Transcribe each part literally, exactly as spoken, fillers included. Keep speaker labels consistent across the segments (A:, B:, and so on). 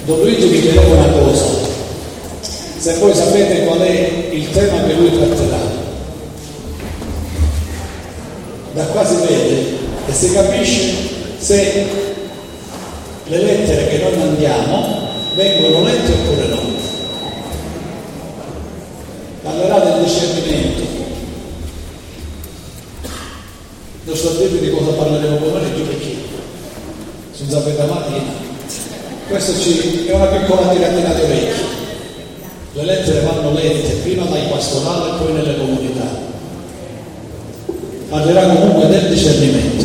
A: Don Luigi vi dirò una cosa, se voi sapete qual è il tema che lui tratterà, da qua si vede e si capisce se le lettere che noi mandiamo vengono lette oppure no. Parlerà del discernimento. Non sto a dirvi di cosa parleremo pomeriggio perché sono sapete mattina. Questo ci è una piccola tiratina di orecchie. Le lettere vanno lette prima dai pastorali e poi nelle comunità. Parlerà comunque del discernimento.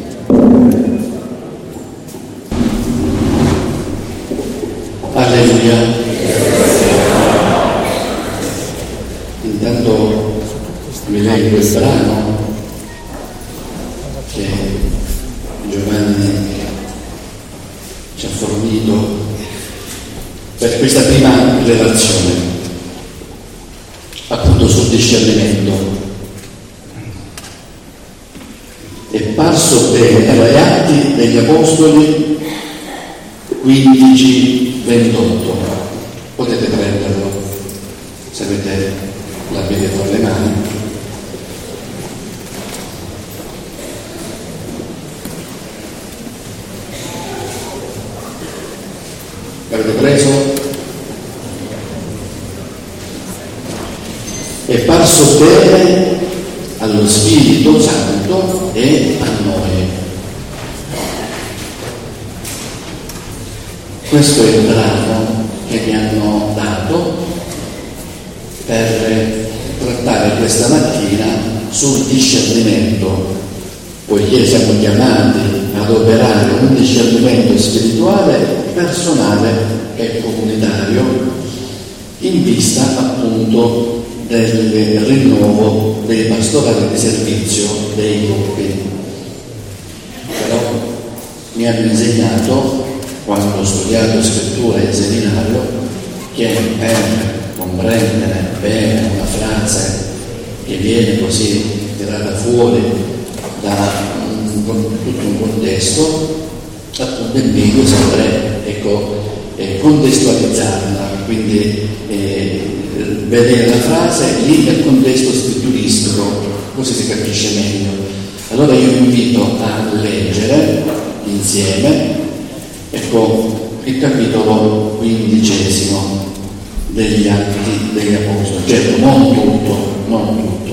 B: Alleluia. Intanto mi leggo il brano che Giovanni ci ha fornito per questa prima relazione, appunto sul discernimento. È parso bene agli Atti degli Apostoli quindici ventotto. Potete prenderlo se avete la Bibbia tra le mani. L'avete preso? È parso bene allo Spirito Santo e a noi. Questo è il brano che mi hanno dato per trattare questa mattina sul discernimento, poiché siamo chiamati ad operare un discernimento spirituale, personale e comunitario in vista appunto del rinnovo dei pastorali di servizio dei gruppi. Però mi hanno insegnato, quando ho studiato scrittura in seminario, che per comprendere bene una frase che viene così tirata fuori da un, tutto un contesto, appunto è meglio sempre ecco, eh, contestualizzarla, quindi eh, vedere la frase lì nel contesto scritturistico, così si capisce meglio. Allora io vi invito a leggere insieme ecco, il capitolo quindicesimo degli Atti degli Apostoli, certo non tutto, non tutto.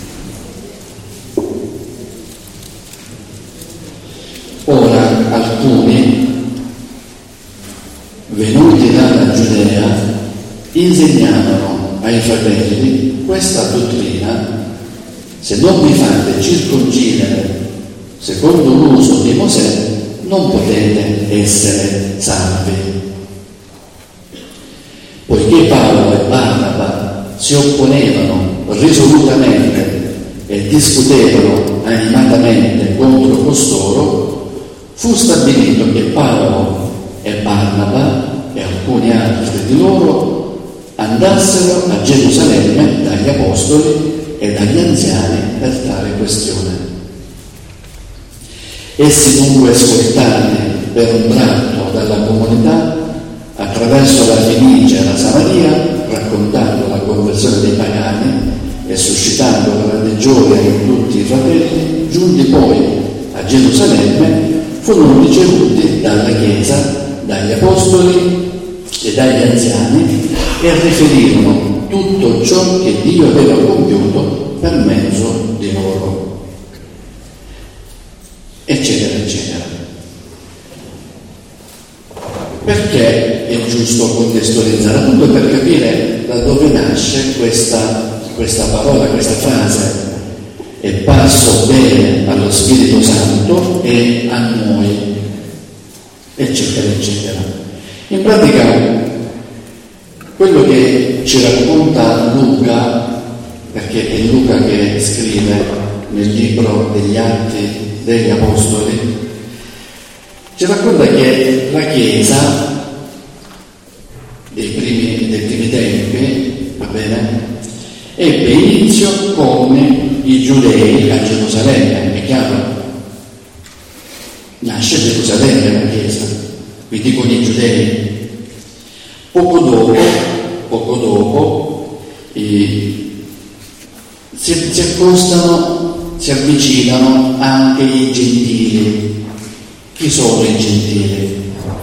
B: Ora alcuni, venuti dalla Giudea, insegnavano ai fratelli questa dottrina: se non vi fate circoncidere secondo l'uso di Mosè, non potete essere salvi. Poiché Paolo e Barnaba si opponevano risolutamente e discutevano animatamente contro costoro, fu stabilito che Paolo e Barnaba e alcuni altri di loro andassero a Gerusalemme dagli apostoli e dagli anziani per tale questione. Essi dunque ascoltati per un tratto dalla comunità, attraverso la Fenicia e la Samaria, raccontando la conversione dei pagani e suscitando grande gioia in tutti i fratelli, giunti poi a Gerusalemme, furono ricevuti dalla Chiesa, dagli apostoli e dagli anziani e riferirono tutto ciò che Dio aveva compiuto per mezzo di loro, eccetera, eccetera. Perché è giusto contestualizzare? Appunto per capire da dove nasce questa, questa parola, questa frase. È parso bene allo Spirito Santo e a noi, eccetera, eccetera. In pratica, quello che ci racconta Luca, perché è Luca che scrive nel libro degli Atti degli Apostoli, ci racconta che la Chiesa dei primi, dei primi tempi, va bene, ebbe inizio come i giudei a Gerusalemme, è chiaro? Nasce a Gerusalemme la Chiesa, quindi con i giudei. Poco dopo, poco dopo eh, si, si accostano, si avvicinano anche i gentili. Chi sono i gentili?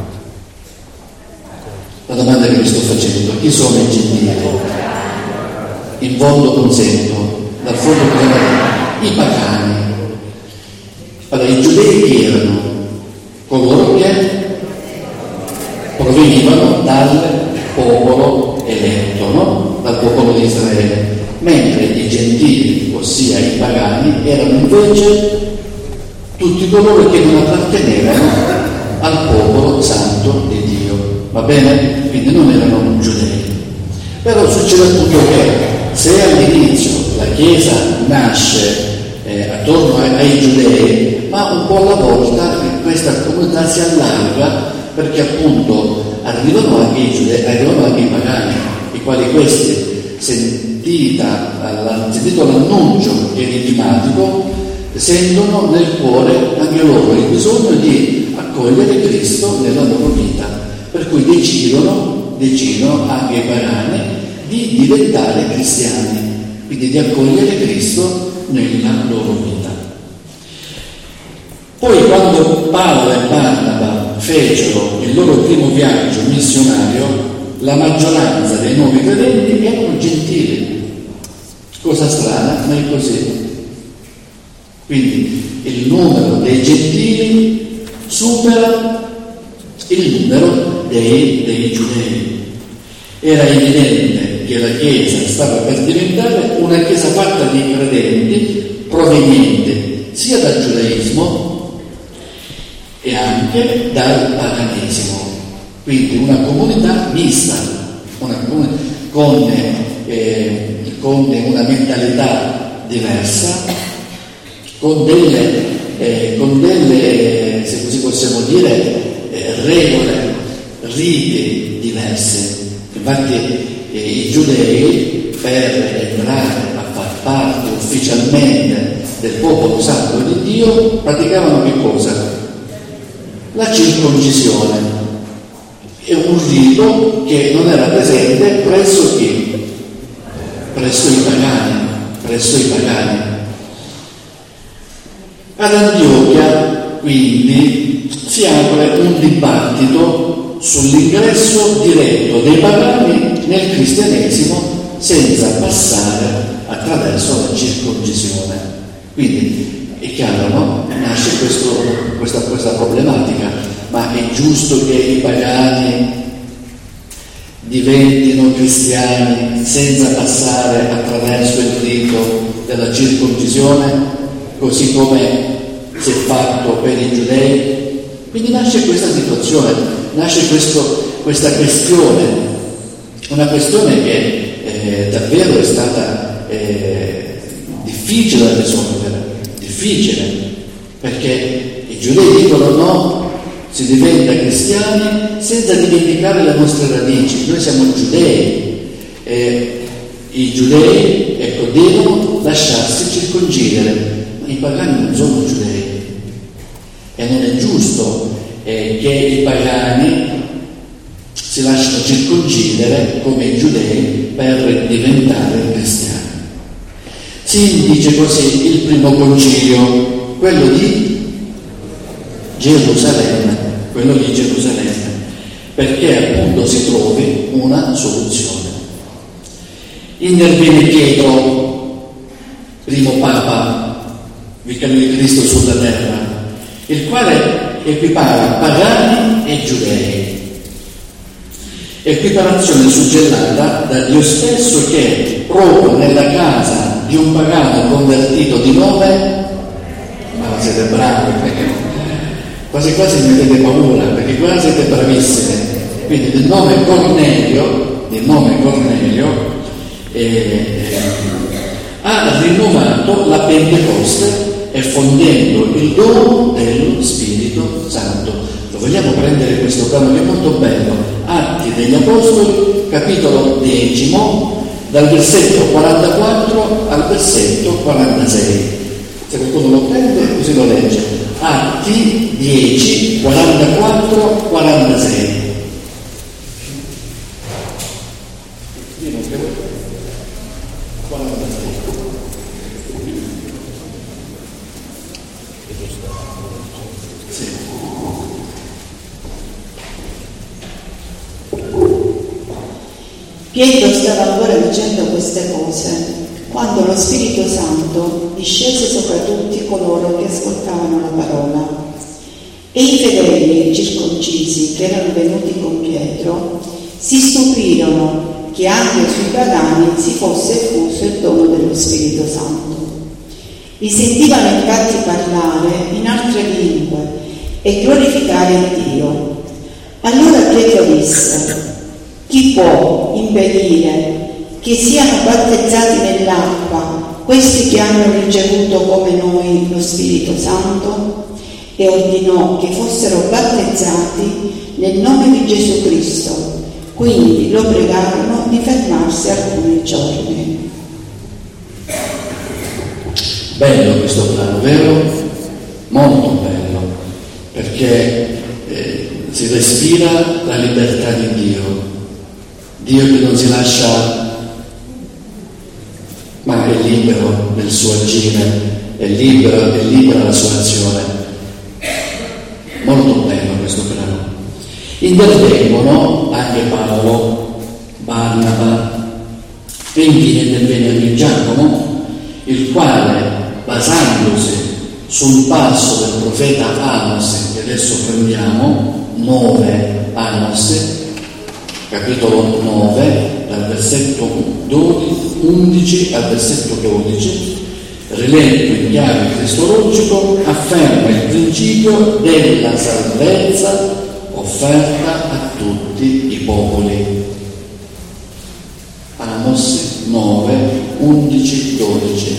B: La domanda che vi sto facendo: chi sono i gentili? In fondo consento, dal fondo consento, i pagani. Allora, i giudei chi erano? Coloro che provenivano dal popolo eletto, no? Dal popolo di Israele, mentre i gentili, ossia i pagani, erano invece tutti coloro che non appartenevano al popolo santo di Dio. Va bene? Quindi non erano giudei. Però succede appunto che se all'inizio la Chiesa nasce eh, attorno ai, ai giudei, ma un po' alla volta questa comunità si allarga, perché appunto arrivano anche i giudei, arrivano anche i pagani, i quali questi, sentita, sentito l'annuncio enigmatico, sentono nel cuore anche loro il bisogno di accogliere Cristo nella loro vita. Per cui decidono, decidono anche i pagani di diventare cristiani, quindi di accogliere Cristo nella loro vita. Poi quando Paolo e Barnaba fecero il loro primo viaggio missionario, la maggioranza dei nuovi credenti erano gentili. Cosa strana, ma è così. Quindi il numero dei gentili supera il numero dei, dei giudei. Era evidente che la Chiesa stava per diventare una Chiesa fatta di credenti provenienti sia dal giudaismo e anche dal paganesimo. Quindi una comunità mista, una comunità con, eh, con una mentalità diversa, con delle, eh, con delle, se così possiamo dire, eh, regole, riti diverse. Infatti eh, i giudei, per entrare a far parte ufficialmente del popolo santo di Dio, praticavano che cosa? La circoncisione. È un rito che non era presente presso chi? Presso i pagani, presso i pagani. Ad Antiochia, quindi, si apre un dibattito sull'ingresso diretto dei pagani nel cristianesimo senza passare attraverso la circoncisione. Quindi è chiaro, no? Nasce questo, questa, questa problematica. Ma è giusto che i pagani diventino cristiani senza passare attraverso il rito della circoncisione, così come si è fatto per i giudei? Quindi nasce questa situazione, nasce questo, questa questione, una questione che eh, davvero è stata eh, difficile da risolvere, difficile, perché i giudei dicono no, si diventa cristiani senza dimenticare le nostre radici. Noi siamo giudei, eh, i giudei ecco, devono lasciarsi circoncidere, ma i pagani non sono giudei e non è giusto eh, che i pagani si lasciano circoncidere come i giudei per diventare cristiani. Si dice così il primo concilio, quello di Gerusalemme, quello di Gerusalemme, perché appunto si trovi una soluzione. Interviene Pietro, primo Papa, vicario di Cristo sulla terra, il quale equipara pagani e giudei. Equiparazione suggellata da Dio stesso che proprio nella casa di un pagano convertito di nome, ma siete bravi, perché quasi quasi mi mettete paura, perché qua siete bravissimi. Quindi del nome Cornelio, del nome Cornelio eh, eh, ha rinnovato la Pentecoste e fondendo il dono dello Spirito Santo. Lo vogliamo prendere questo brano che è molto bello, Atti degli Apostoli, capitolo decimo, dal versetto quarantaquattro al versetto quarantasei. Se qualcuno lo prende, così lo legge. Atti dieci, quarantaquattro, quarantasei.
C: Pietro stava ancora dicendo queste cose quando lo Spirito Santo discese sopra tutti coloro che ascoltavano la parola. E i fedeli circoncisi che erano venuti con Pietro si stupirono che anche sui pagani si fosse effuso il dono dello Spirito Santo. Li sentivano infatti parlare in altre lingue e glorificare Dio. Allora Pietro disse: chi può impedire che siano battezzati nell'acqua questi che hanno ricevuto come noi lo Spirito Santo? E ordinò che fossero battezzati nel nome di Gesù Cristo. Quindi lo pregarono di fermarsi alcuni giorni.
B: Bello questo brano, vero? Molto bello, perché eh, si respira la libertà di Dio. Dio che non si lascia, ma è libero nel suo agire, è libero, è libera la sua azione. Molto bello questo brano. Intervengono anche Paolo, Barnaba e infine interviene anche Giacomo, il quale, basandosi sul passo del profeta Amos, che adesso prendiamo, nove Amos, capitolo nove, dal versetto undici al versetto dodici, riletto in chiave cristologico, afferma il principio della salvezza offerta a tutti i popoli. Amos nove, undici, dodici.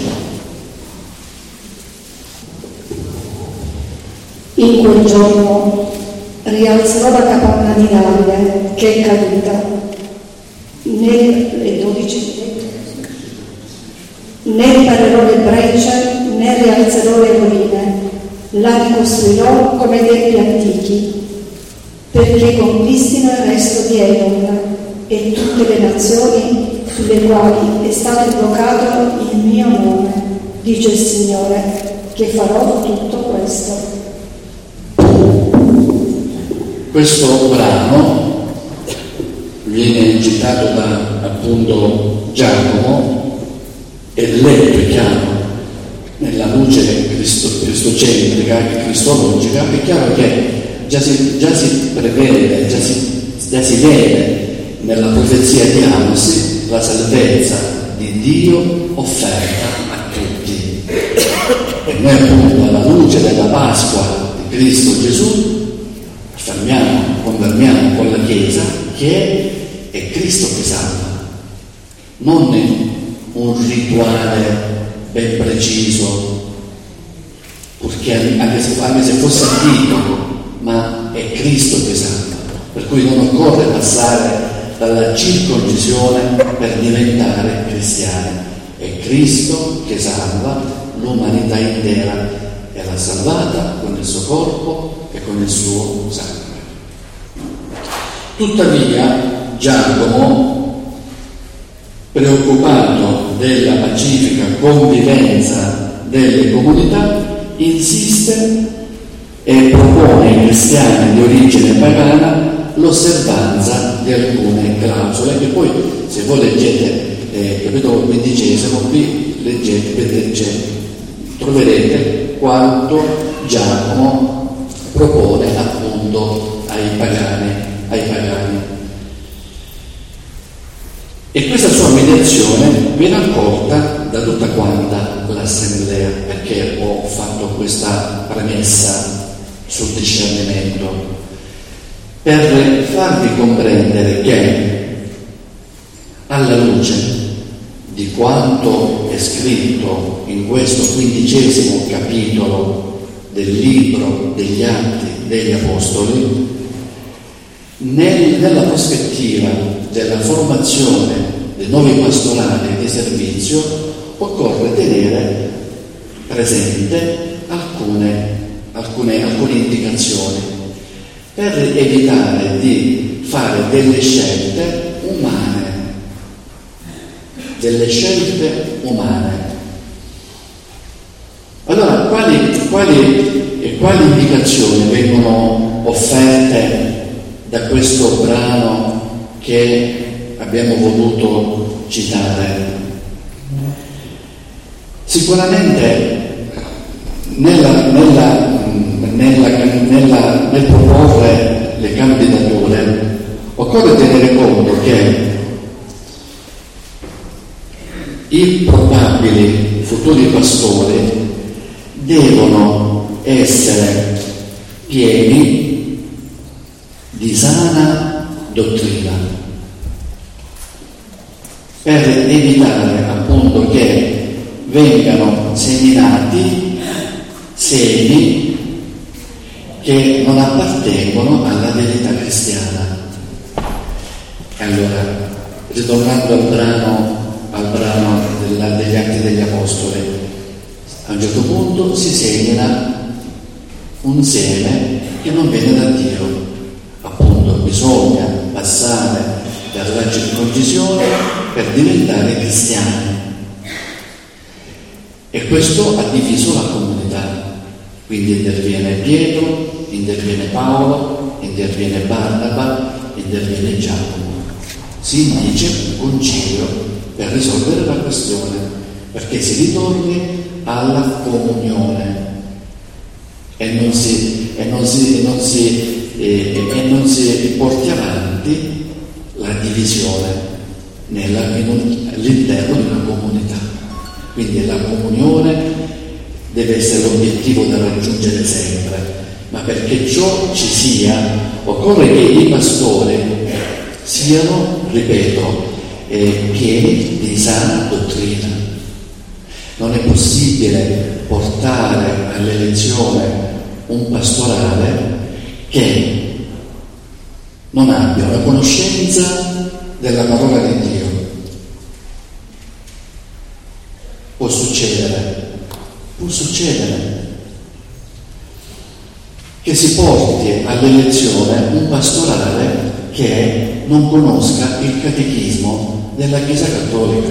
D: In quel giorno rialzerò la capanna di Davide che è caduta, né le dodici, né riparerò le brecce, né rialzerò le rovine, la ricostruirò come i tempi antichi, perché conquistino il resto di Edom e tutte le nazioni sulle quali è stato invocato il mio nome, dice il Signore, che farò tutto questo.
B: Questo brano viene citato da appunto Giacomo ed letto è chiaro nella luce cristo, cristocentrica e cristologica. È chiaro che già si, già si prevede, già si, già si vede nella profezia di Amos la salvezza di Dio offerta a tutti. E noi appunto alla luce della Pasqua di Cristo Gesù affermiamo, confermiamo con la Chiesa che è Cristo che salva, non è un rituale ben preciso, perché anche se, anche se fosse antico, ma è Cristo che salva, per cui non occorre passare dalla circoncisione per diventare cristiani, è Cristo che salva, l'umanità intera è la salvata con il suo corpo e con il suo sangue. Tuttavia Giacomo, preoccupato della pacifica convivenza delle comunità, insiste e propone ai cristiani di origine pagana l'osservanza di alcune clausole che poi, se voi leggete eh, capitolo quindicesimo, qui leggete, vedete, troverete quanto Giacomo propone appunto ai pagani, ai pagani. E questa sua mediazione viene accolta da tutta quanta l'assemblea, perché ho fatto questa premessa sul discernimento, per farvi comprendere che alla luce di quanto è scritto in questo quindicesimo capitolo del libro degli Atti degli Apostoli, nel, nella prospettiva della formazione dei nuovi pastorali di servizio occorre tenere presente alcune, alcune, alcune indicazioni per evitare di fare delle scelte umane, delle scelte umane. Allora, quali, quali, e quali indicazioni vengono offerte da questo brano che abbiamo voluto citare. Sicuramente nella, nella, nella, nella, nel proporre le candidature occorre tenere conto che i probabili futuri pastori devono essere pieni di sana dottrina per evitare appunto che vengano seminati semi che non appartengono alla verità cristiana. E allora, ritornando al brano, al brano della, degli Atti degli Apostoli, a un certo punto si semina un seme che non viene da Dio. Appunto, bisogna passare per la circoncisione per diventare cristiani. E questo ha diviso la comunità. Quindi interviene Pietro, interviene Paolo, interviene Barnaba, interviene Giacomo. Si indice un concilio per risolvere la questione, perché si ritorni alla comunione e non si, e non si, e non si, e, e non si porti avanti la divisione nella, all'interno di una comunità. Quindi la comunione deve essere l'obiettivo da raggiungere sempre, ma perché ciò ci sia occorre che i pastori siano, ripeto, eh, pieni di sana dottrina. Non è possibile portare all'elezione un pastorale che non abbia una conoscenza della parola di Dio. Può succedere, può succedere che si porti all'elezione un pastorale che non conosca il catechismo della Chiesa Cattolica.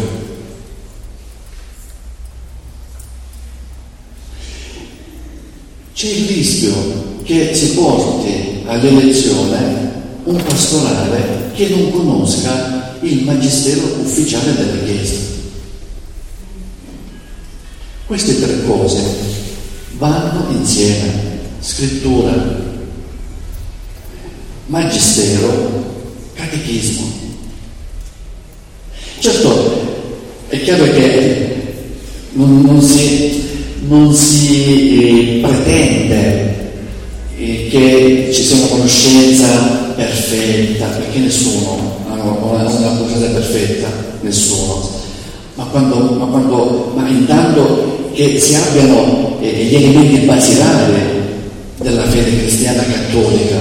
B: C'è il rischio che si porti all'elezione un pastorale che non conosca il magistero ufficiale della Chiesa. Queste tre cose vanno insieme: scrittura, magistero, catechismo. Certo, è chiaro che non, non si, non si eh, pretende eh, che ci sia una conoscenza perfetta, perché nessuno ha una, una conoscenza perfetta, nessuno. Ma quando, ma quando, ma intanto che si abbiano eh, gli elementi basilari della fede cristiana cattolica.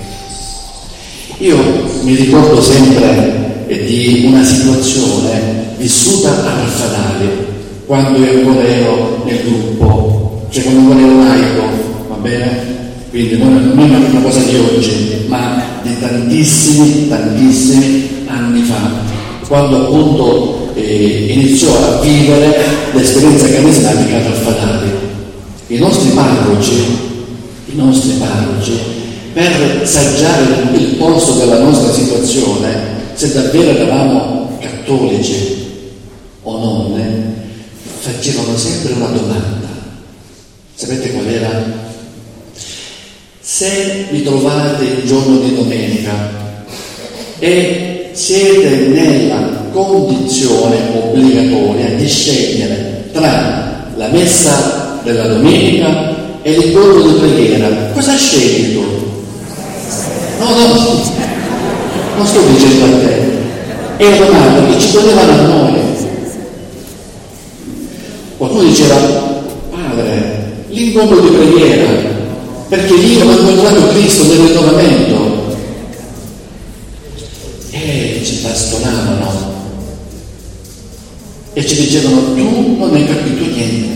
B: Io mi ricordo sempre eh, di una situazione vissuta a Raffadali, quando io ancora ero nel gruppo, cioè quando ancora ero laico, va bene? Quindi non è una cosa di oggi, ma di tantissimi, tantissimi anni fa, quando appunto eh, iniziò a vivere l'esperienza carismatica a Raffadali. I nostri parroci, i nostri parroci, per saggiare il polso della nostra situazione, se davvero eravamo cattolici o non, facevano sempre una domanda. Sapete qual era? Se vi trovate il giorno di domenica e siete nella condizione obbligatoria di scegliere tra la messa della domenica e l'incontro di preghiera, cosa scegli tu? No, no, non sto dicendo a te, è una domanda che ci ponevano a noi. Qualcuno diceva: padre, l'incontro di preghiera, perché io ho incontrato Cristo nel rinnovamento. E ci bastonavano e ci dicevano: tu non hai capito niente,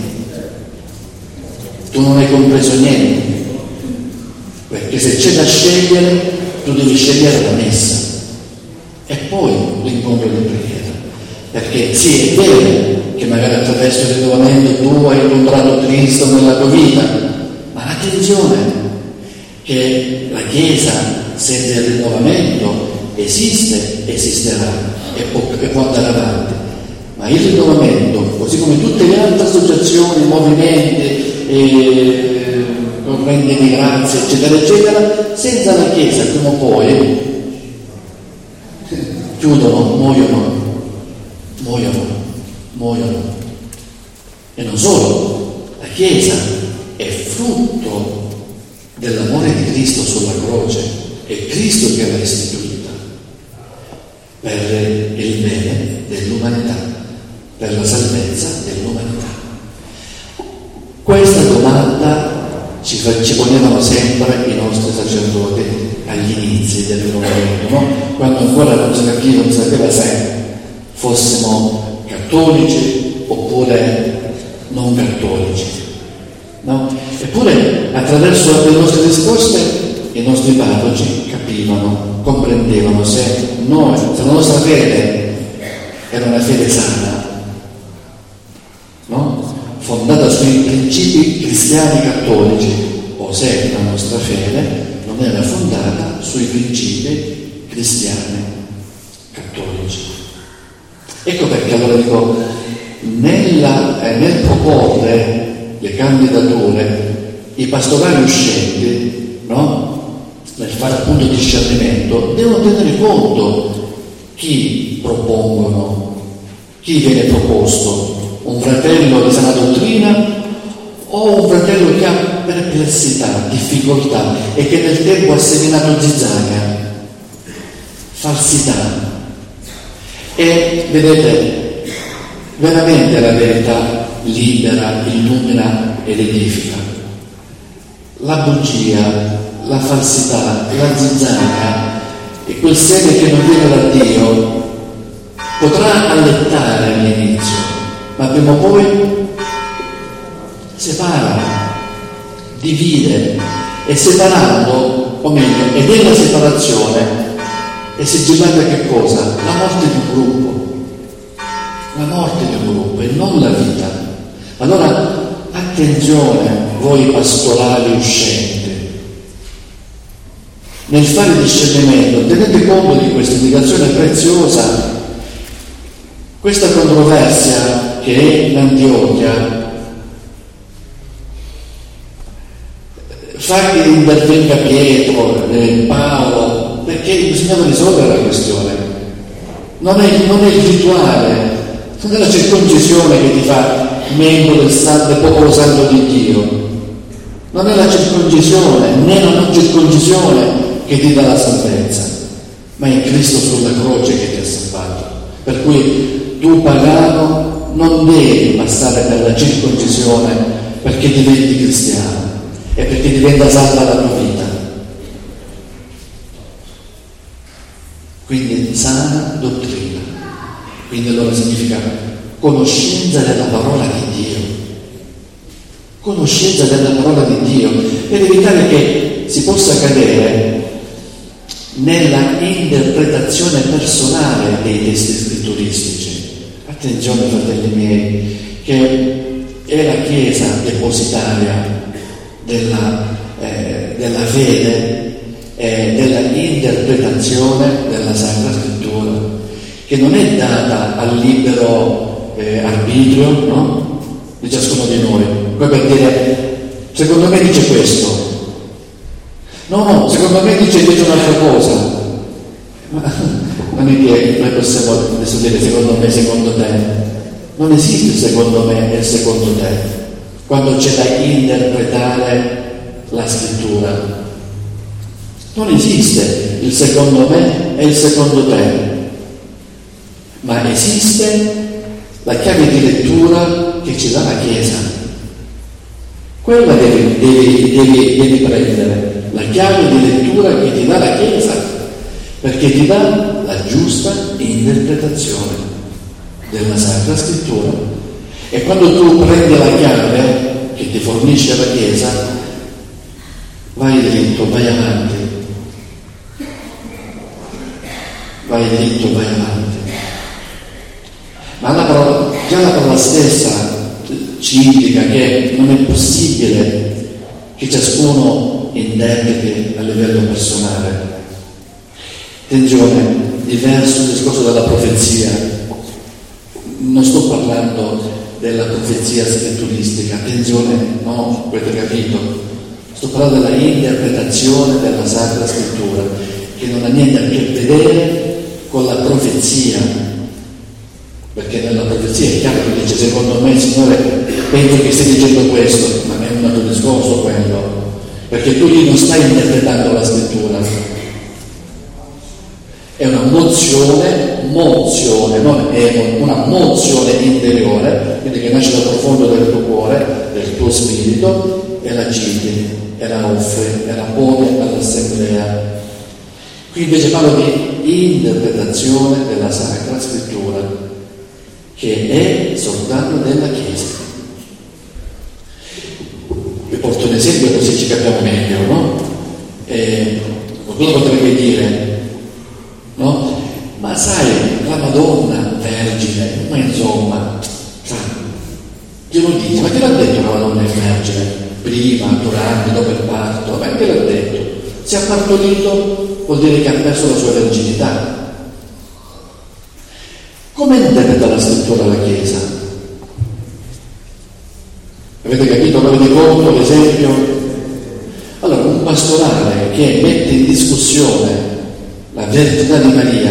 B: tu non hai compreso niente, perché se c'è da scegliere tu devi scegliere la messa e poi l'incontro di preghiera, perché sì, è vero che magari attraverso il rinnovamento tu hai incontrato Cristo nella tua vita, ma attenzione che la Chiesa senza il rinnovamento esiste, esisterà e può, e può andare avanti, ma il rinnovamento, così come tutte le altre associazioni, movimenti, eh, correnti di grazia, eccetera, eccetera, senza la Chiesa prima o poi chiudono, muoiono, muoiono, muoiono. E non solo, la Chiesa è frutto dell'amore di Cristo sulla croce, è Cristo che l'ha istituita per il bene dell'umanità, per la salvezza dell'umanità. Questa domanda ci, ci ponevano sempre i nostri sacerdoti agli inizi del rinnovamento, no? Quando ancora non si capiva, non sapeva se fossimo cattolici oppure non cattolici, no? Eppure attraverso le nostre risposte i nostri parroci capivano, comprendevano se noi, se la nostra fede era una fede sana, no? Fondata sui principi cristiani cattolici, o se la nostra fede non era fondata sui principi cristiani cattolici. Ecco perché allora dico, nella, eh, nel proporre le candidature, i pastorali uscenti, no? Nel fare appunto discernimento, devono tenere conto chi propongono, chi viene proposto, un fratello di sana dottrina o un fratello che ha perplessità, difficoltà e che nel tempo ha seminato zizzania, falsità. E vedete, veramente la verità libera, illumina ed edifica. La bugia, la falsità, la zizzania e quel seme che non viene da Dio potrà allettare all'inizio, ma prima o poi separa, divide, e separando, o meglio, ed è la separazione, è sigillata che cosa? La morte di un gruppo, la morte di un gruppo e non la vita. Allora attenzione voi pastorali uscenti, nel fare discernimento tenete conto di questa indicazione preziosa. Questa controversia che è in Antiochia fa che intervenga Pietro, eh, Paolo, perché bisognava risolvere la questione. Non è, non è il rituale, non è la circoncisione che ti fa membro del santo, del popolo santo di Dio, non è la circoncisione né la non circoncisione che ti dà la salvezza, ma è Cristo sulla croce che ti ha salvato. Per cui tu pagano non devi passare per la circoncisione perché diventi cristiano e perché diventa salva la tua vita. Quindi sana dottrina, quindi allora significa conoscenza della parola di Dio, conoscenza della parola di Dio, per evitare che si possa cadere nella interpretazione personale dei testi scritturistici. Attenzione, fratelli miei, che è la Chiesa depositaria della, eh, della fede e della interpretazione della Sacra Scrittura, che non è data al libero eh, arbitrio, no? Di ciascuno di noi. Poi per dire, secondo me dice questo, no, no, secondo me dice invece un'altra cosa. Ma non è che noi possiamo adesso dire secondo me, secondo te. Non esiste il secondo me e il secondo te, quando c'è da interpretare la scrittura. Non esiste il secondo me e il secondo te, ma esiste la chiave di lettura che ci dà la Chiesa. Quella devi, devi, devi, devi prendere, la chiave di lettura che ti dà la Chiesa, perché ti dà la giusta interpretazione della Sacra Scrittura. E quando tu prendi la chiave che ti fornisce la Chiesa, vai dritto, vai avanti, vai dritto, vai avanti. Ma la parola, già la parola stessa ci indica che non è possibile che ciascuno interpreti a livello personale. Attenzione, diverso il discorso della profezia. Non sto parlando della profezia scritturistica, attenzione, no, avete capito? Sto parlando della interpretazione della Sacra Scrittura, che non ha niente a che vedere con la profezia, perché nella profezia è chiaro che dice: secondo me, Signore, penso che stai dicendo questo, ma è un altro discorso quello, perché tu lì non stai interpretando la Scrittura, è una mozione, mozione, non è una mozione interiore, quindi che nasce dal profondo del tuo cuore, del tuo spirito, e la citi, e la offri, e la pone all'assemblea. Qui invece parlo di interpretazione della Sacra Scrittura, che è soltanto della Chiesa. Vi porto un esempio così ci capiamo meglio, no? E qualcuno potrebbe dire: no? Ma sai, la Madonna Vergine, ma insomma, sa, chi lo dice? Ma chi l'ha detto che la Madonna è Vergine? Prima, durante, dopo il parto? Ma chi l'ha detto? Se ha partorito vuol dire che ha perso la sua verginità. Come interpreta la Scrittura la Chiesa? Avete capito? Avete conto l'esempio? Allora, un pastorale che mette in discussione la verginità di Maria,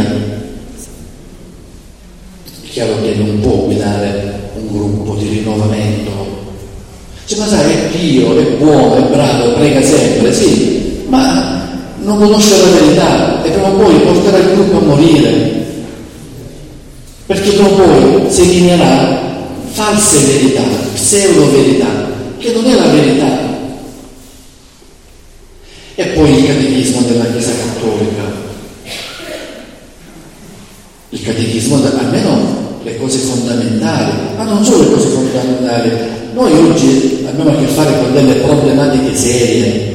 B: è chiaro che non può guidare un gruppo di rinnovamento. Cioè, ma sai, è pio, è buono, è bravo, prega sempre, sì, ma non conosce la verità e prima o poi porterà il gruppo a morire, perché prima o poi seminerà false verità, pseudo verità, che non è la verità. E poi il catechismo della Chiesa Cattolica. Il catechismo, almeno le cose fondamentali, ma non solo le cose fondamentali. Noi oggi abbiamo a che fare con delle problematiche serie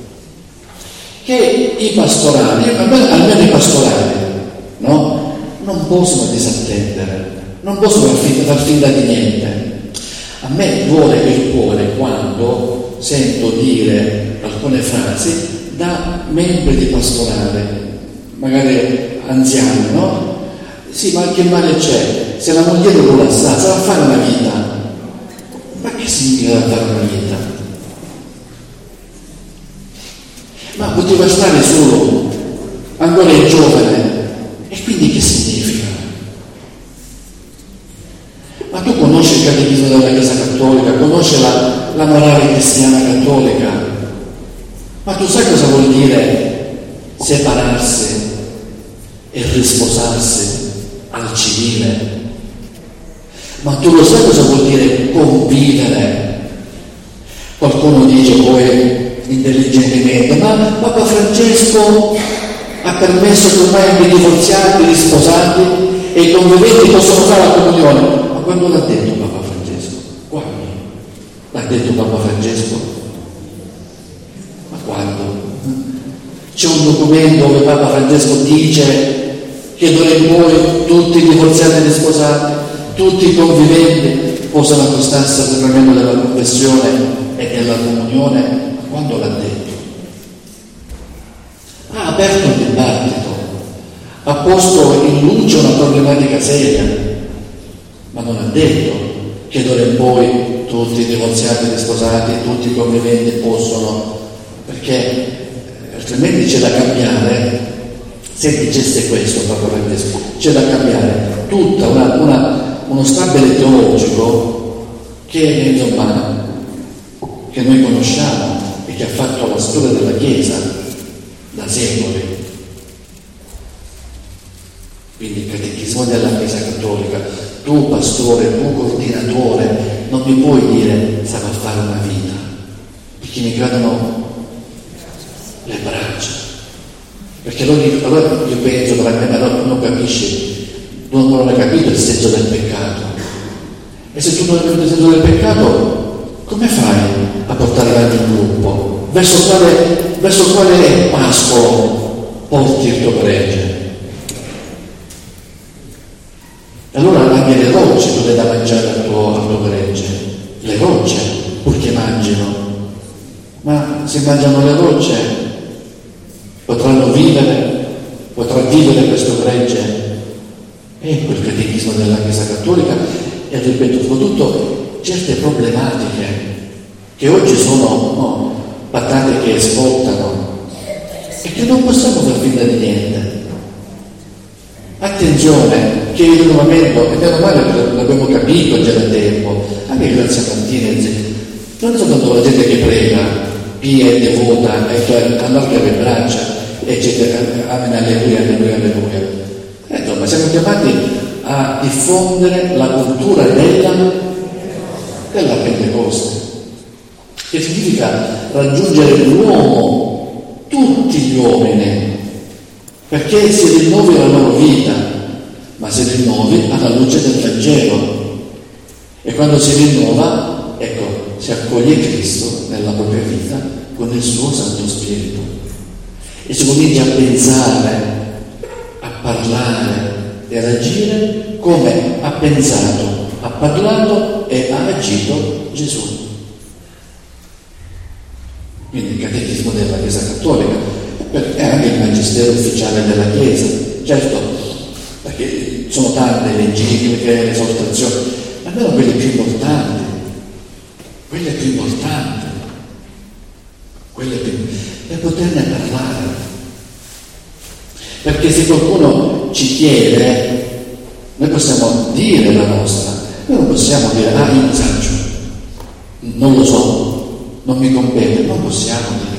B: che i pastorali, almeno, almeno i pastorali, no? Non possono disattendere, non possono far finta, far finta di niente. A me duole il cuore quando sento dire alcune frasi da membri di pastorale, magari anziani, no? Sì, ma che male c'è? Se la moglie lo vuole assare, sarà fare una vita. Ma che significa fare una vita? Ma poteva stare solo, ancora è giovane. E quindi che significa? Ma tu conosci il catechismo della Chiesa Cattolica, conosci la, la morale cristiana cattolica, ma tu sai cosa vuol dire separarsi e risposarsi al civile? Ma tu lo sai cosa vuol dire convivere? Qualcuno dice poi intelligentemente: ma Papa Francesco ha permesso che ormai i divorziati, gli sposati e i conviventi possono fare la comunione. Ma quando l'ha detto Papa Francesco? Quando? L'ha detto Papa Francesco? Ma quando? C'è un documento dove Papa Francesco dice che d'ora in poi tutti i divorziati e gli sposati, tutti i conviventi possono accostarsi al sacramento della confessione e della comunione? Ma quando l'ha detto? Ha aperto un dibattito, ha posto in luce una problematica seria, ma non ha detto che d'ora in poi tutti i divorziati e gli sposati, tutti i conviventi possono, perché altrimenti c'è da cambiare. Se dicesse questo Papa Francesco, c'è da cambiare tutta una, una, uno stabile teologico che, insomma, che noi conosciamo e che ha fatto la storia della Chiesa da secoli. Quindi il catechismo della Chiesa Cattolica, tu pastore, tu coordinatore, non mi puoi dire sarà a fare una vita, perché mi cadono le braccia. Perché allora, allora io penso, per me, allora tu non capisci, tu non hai capito il senso del peccato. E se tu non hai capito il senso del peccato, come fai a portare avanti un gruppo? Verso quale, verso quale pascolo porti il tuo gregge? Allora anche le rocce tu le da mangiare al tuo, al tuo gregge, le rocce, purché mangino. Ma se mangiano le rocce potranno vivere, potranno vivere questo gregge è quel catechismo della Chiesa Cattolica e, ripeto, soprattutto certe problematiche che oggi sono no, patate che svoltano e che non possiamo far finta di niente. Attenzione, che il rinnovamento, e meno male che l'abbiamo capito già da tempo, anche grazie a Martinez, non è soltanto la gente che prega, pia e devota e che allarga le braccia, eccetera, amen, alleluia, alleluia, alleluia. E insomma, siamo chiamati a diffondere la cultura della, della Pentecoste, che significa raggiungere l'uomo, tutti gli uomini, perché si rinnovi la loro vita, ma si rinnovi alla luce del Vangelo. E quando si rinnova, ecco, si accoglie Cristo nella propria vita con il suo Santo Spirito e si comincia a pensare, a parlare e ad agire come ha pensato, ha parlato e ha agito Gesù. Quindi il catechismo della Chiesa Cattolica è anche il magistero ufficiale della Chiesa, certo, perché sono tante le encicliche, le esortazioni, ma almeno quelle più importanti, quelle più importanti, quelle più per poterne parlare. Perché se qualcuno ci chiede, noi possiamo dire la nostra, noi non possiamo dire, ah, io non saggio, non lo so, non mi compete, non possiamo dirlo.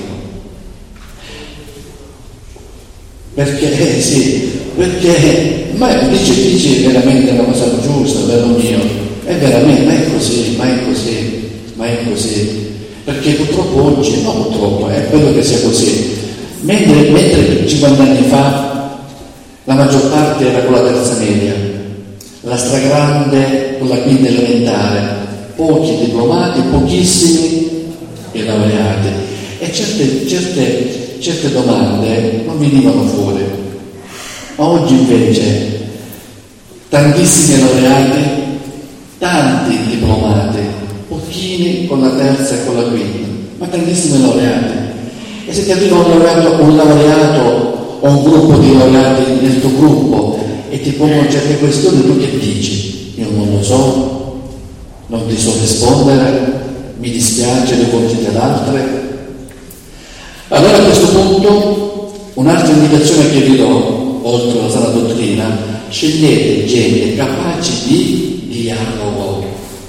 B: Perché, eh, sì, perché, ma dice, dice veramente una cosa giusta, bello mio, è veramente, ma è così, ma è così, ma è così. Perché purtroppo oggi, no purtroppo, è bello che sia così, mentre, mentre cinquanta anni fa la maggior parte era con la terza media, la stragrande con la quinta elementare, pochi diplomati, pochissimi e laureati, e certe, certe, certe domande non venivano fuori. Ma oggi invece tantissimi laureati, tanti diplomati, pochini con la terza e con la quinta, ma tantissimi laureati. E se ti arriva un laureato, un laureato o un gruppo di laureati nel tuo gruppo e ti pongono certe questioni, tu che dici? Io non lo so, non ti so rispondere, mi dispiace, le confidi ad altre. Allora a questo punto un'altra indicazione che vi do, oltre alla sana dottrina, scegliete gente capaci di dialogo.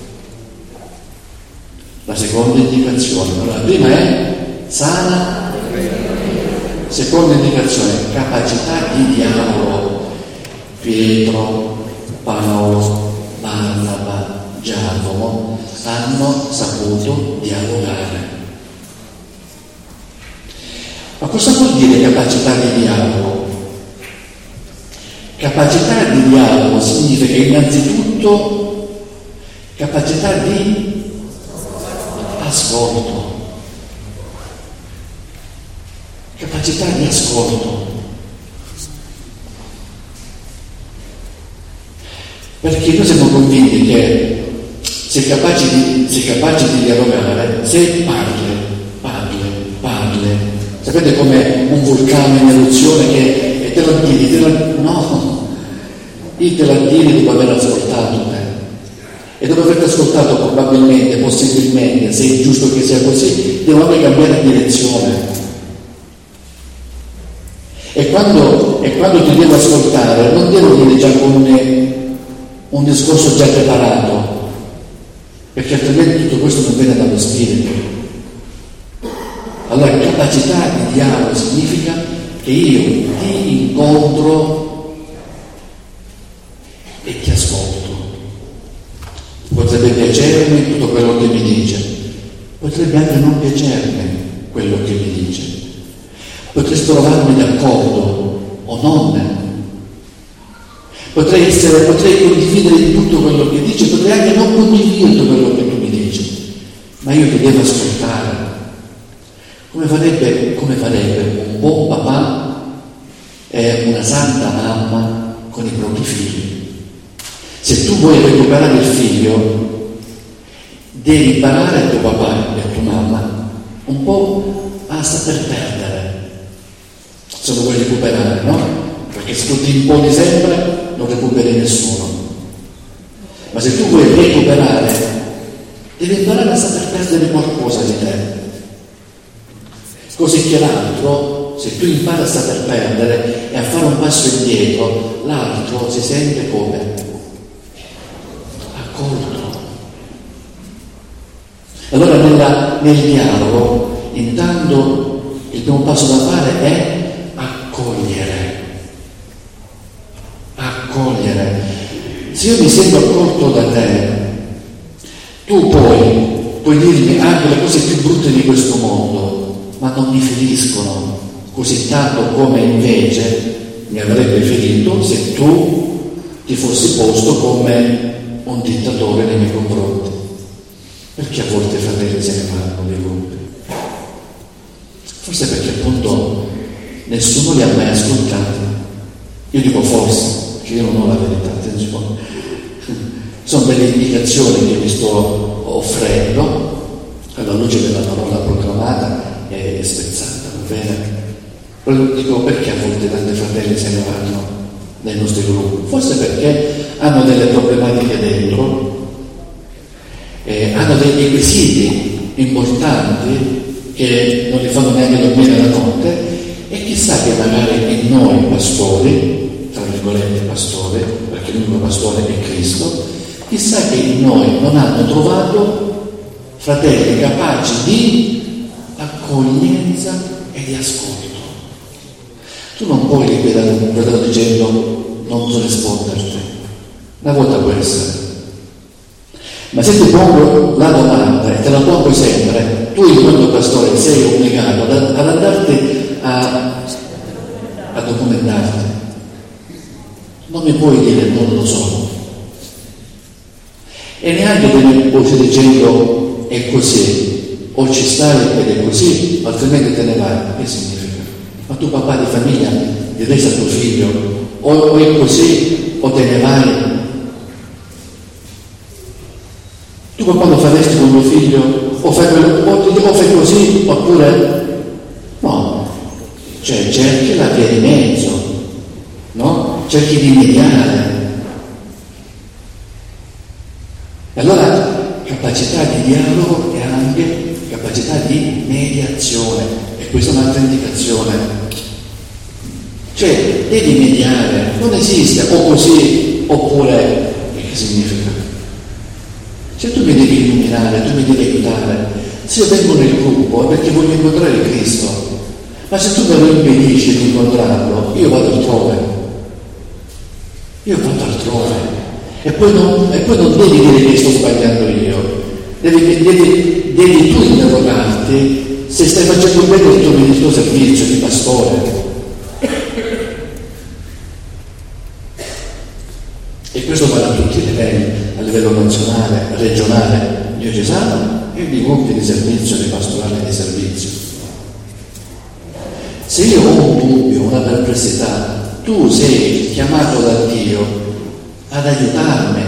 B: La seconda indicazione, allora, la prima è sana, seconda indicazione, capacità di dialogo. Pietro, Paolo, Barnaba, Giacomo hanno saputo dialogare. Ma cosa vuol dire capacità di dialogo? Capacità di dialogo significa innanzitutto capacità di ascolto. Capacità di ascolto. Perché noi siamo convinti che sei capace di, sei capace di dialogare se parli, parli, parli. Sapete come un vulcano in eruzione che e te la dire, te la, no, il te la dire dopo aver ascoltato te. E dopo aver ascoltato probabilmente, possibilmente, se è giusto che sia così, devo anche cambiare direzione. E quando, e quando ti devo ascoltare, non devo dire già con un, un discorso già preparato, perché altrimenti tutto questo non viene dallo spirito. Allora, capacità di dialogo significa che io ti incontro e ti ascolto. Potrebbe piacermi tutto quello che mi dice, potrebbe anche non piacermi quello che mi dice. Potrei trovarmi d'accordo o non. Potrei essere, potrei condividere di tutto quello che dice, potrei anche non condividere quello che tu mi dici, ma io ti devo ascoltare. Come farebbe, come farebbe un buon papà e una santa mamma con i propri figli. Se tu vuoi recuperare il figlio, devi imparare a tuo papà e a tua mamma un po' a saper perdere. Se lo vuoi recuperare, no? perché se tu ti imponi sempre non recuperi nessuno. Ma se tu vuoi recuperare, devi imparare a saper perdere qualcosa di te. Così che l'altro, se tu impari a saper perdere e a fare un passo indietro, l'altro si sente come? Accolto. Allora nella, nel dialogo, intanto il primo passo da fare è accogliere. Accogliere. Se io mi sento accolto da te, tu poi puoi dirmi anche le cose più brutte di questo mondo, ma non mi feriscono così tanto come invece mi avrebbe ferito se tu ti fossi posto come un dittatore nei miei confronti. Perché a volte i fratelli se ne vanno dei gruppi? Forse perché appunto nessuno li ha mai ascoltati. Io dico forse, perché io non ho la verità, attenzione. Sono delle indicazioni che vi sto offrendo alla luce della parola proclamata e spezzata, va bene? Però dico perché a volte tanti fratelli se ne vanno nei nostri gruppi? Forse perché hanno delle problematiche dentro, eh, hanno dei requisiti importanti che non li fanno neanche dormire la notte, e chissà che magari in noi pastori, tra virgolette pastori, perché l'unico pastore è Cristo, chissà che in noi non hanno trovato fratelli capaci di accoglienza e di ascolto. Tu non puoi ripetere un fratello dicendo non so risponderti, una volta può essere. Ma se ti pongo la domanda e te la pongo sempre, tu in quanto pastore sei obbligato ad, ad andarti a, a documentarti. Non mi puoi dire non lo so. E neanche te ne puoi dicendo è così, o ci stai ed è così, altrimenti te ne vai. Che significa? Ma tu papà di famiglia diresti a tuo figlio o, o è così o te ne vai. Tu quando faresti con tuo figlio o fai, o, o fai così oppure no, cioè cerchi la via di mezzo, no? Cerchi di mediare. E allora capacità di dialogo e anche capacità di mediazione, e questa è un'altra indicazione. Cioè devi mediare, non esiste o così oppure che significa? Se tu mi devi illuminare, tu mi devi aiutare, se io vengo nel gruppo è perché voglio incontrare Cristo, ma se tu me lo impedisci di incontrarlo, io vado altrove, io vado altrove, e poi non, e poi non devi dire che sto sbagliando io, devi, devi, devi tu interrogarti se stai facendo bene il tuo, il tuo servizio di pastore. E questo vale a tutti i livelli, a livello nazionale, regionale, diocesano e di gruppi di servizio, di pastorale di servizio. Se io ho un dubbio, una perplessità, tu sei chiamato da Dio ad aiutarmi,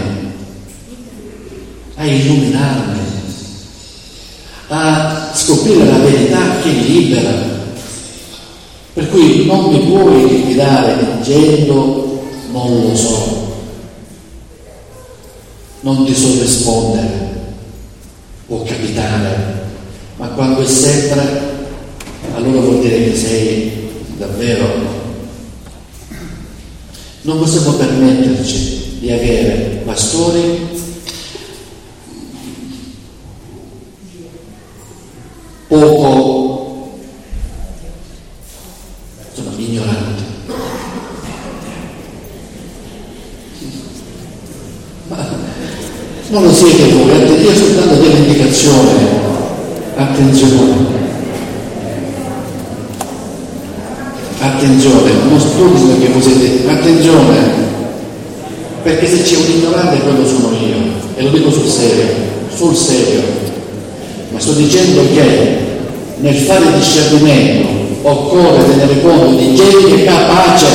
B: a illuminarmi, a scoprire la verità che mi libera. Per cui non mi puoi liquidare dicendo non lo so. Non ti so rispondere, può capitare, ma quando è sempre, allora vuol dire che sei davvero. Non possiamo permetterci di avere pastori poco, insomma, ignoranti. Non lo siete voi, io sto dando delle indicazioni, attenzione, attenzione, non studi perché voi siete, attenzione, perché se c'è un ignorante quello sono io, e lo dico sul serio, sul serio, ma sto dicendo che nel fare discernimento occorre tenere conto di gente capace,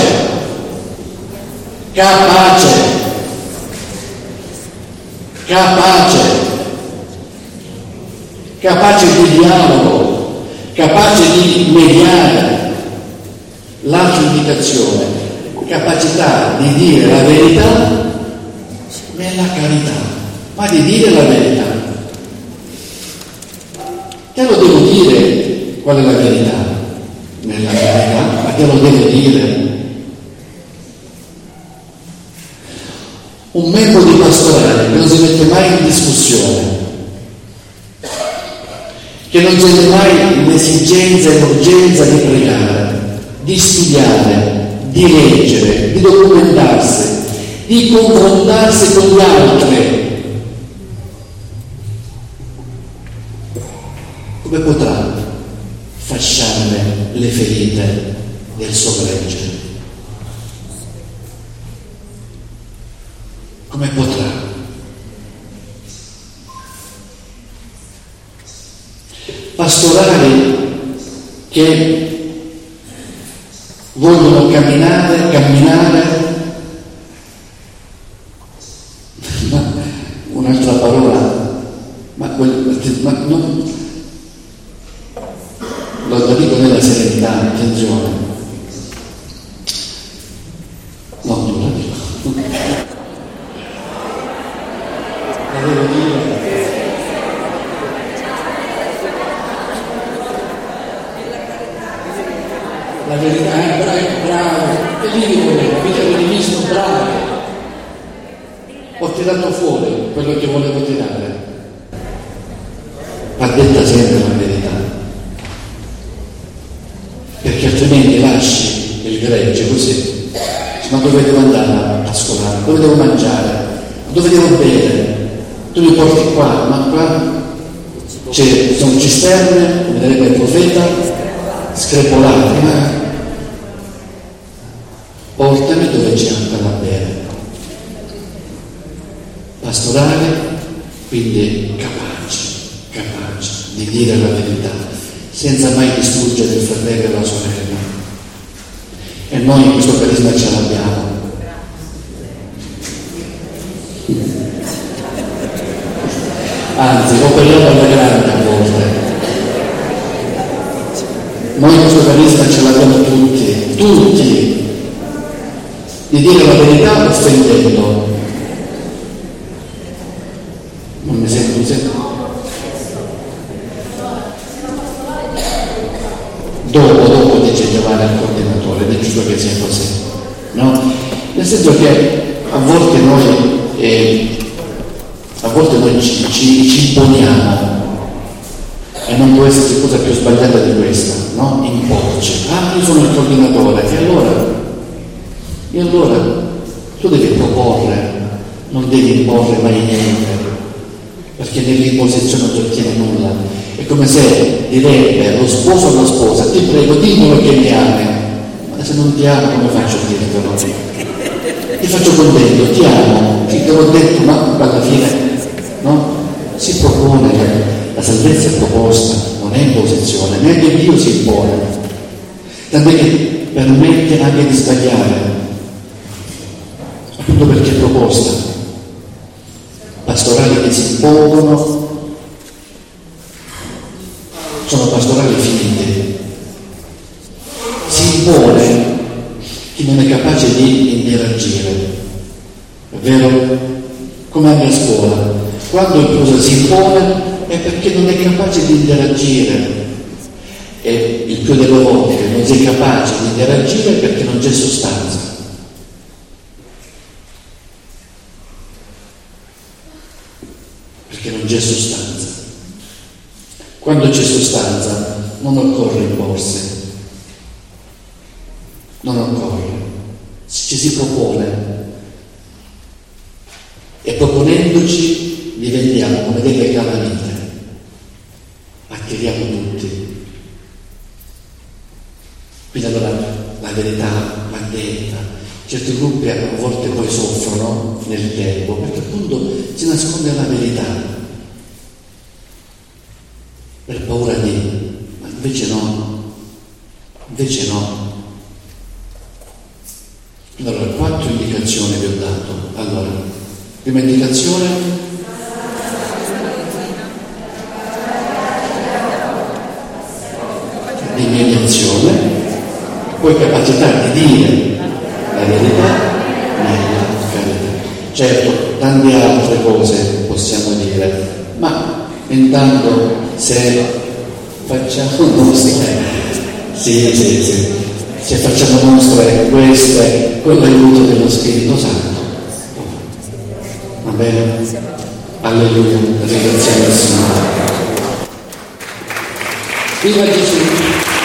B: capace, capace, capace di dialogo, capace di mediare. L'altra indicazione, capacità di dire la verità nella carità, ma di dire la verità. Te lo devo dire qual è la verità? Nella carità, ma te lo devo dire. Un membro di pastorale che non si mette mai in discussione, che non sente mai l'esigenza e l'urgenza di pregare, di studiare, di leggere, di documentarsi, di confrontarsi con gli altri, come potrà fasciare le ferite del suo gregge? Come potrà? Pastorali che vogliono camminare, camminare, ma un'altra parola, ma, quel, ma non, lo dico nella serenità, attenzione, no, non la dico, la devo dire. La verità è bravo, bravo, e lì vi volevo, vi avevo visto bravo. Ho tirato fuori quello che volevo tirare. Va detta sempre la verità, perché altrimenti lasci il gregge così. Ma dove devo andare a scolare? Dove devo mangiare? Dove devo bere? Tu mi porti qua, ma qua c'è, sono cisterne, come direbbe il profeta, screpolati, ma portami dove c'è anche da bere. Pastorale, quindi capace, capace di dire la verità, senza mai distruggere il fratello e la sorella. E noi questo carisma ce l'abbiamo. Anzi, operiamo alla grande a volte. Noi questo carisma ce l'abbiamo tutti, tutti, di dire la verità offendendo. Non mi sento, mi sento. Dopo, dopo dice Giovanni al coordinatore, ed è giusto che sia così, no? Nel senso che a volte noi, eh, a volte noi ci, ci, ci imponiamo. E non può esserci cosa più sbagliata di questa, no? Imporci. Ah, io sono il coordinatore. E allora? E allora? Tu devi proporre, non devi imporre mai niente, perché nell'imposizione non ti ottiene nulla. È come se direbbe lo sposo alla sposa: ti prego, dimmelo che mi ami. Ma se non ti amo, come faccio a dirtelo? Ti faccio contento, ti amo, ti te l'ho detto, ma alla fine, no? Si propone. La salvezza è proposta, non è imposizione, neanche Dio si impone, tant'è che permette anche di sbagliare, appunto perché è proposta. Pastorali che si impongono sono pastorali finiti. Si impone chi non è capace di interagire, è vero? Come anche a scuola, quando il professore si impone è perché non è capace di interagire, e il più delle volte che non sei capace di interagire perché non c'è sostanza. Perché non c'è sostanza. Quando c'è sostanza non occorre imporsi, non occorre, ci si propone, e proponendoci diventiamo come delle calamite. Attiriamo tutti. Quindi allora la verità va detta. Certi gruppi a volte poi soffrono nel tempo perché appunto si nasconde la verità per paura di, ma invece no, invece no. Allora, quattro indicazioni vi ho dato. Allora, prima indicazione: di mediazione, poi capacità di dire la verità nella carità. Certo, tante altre cose possiamo dire, ma intanto se facciamo nostre, sì, sì, sì, se facciamo nostre queste con l'aiuto dello Spirito Santo, va bene? Alleluia, ringraziamo il Signore. Viva Gesù!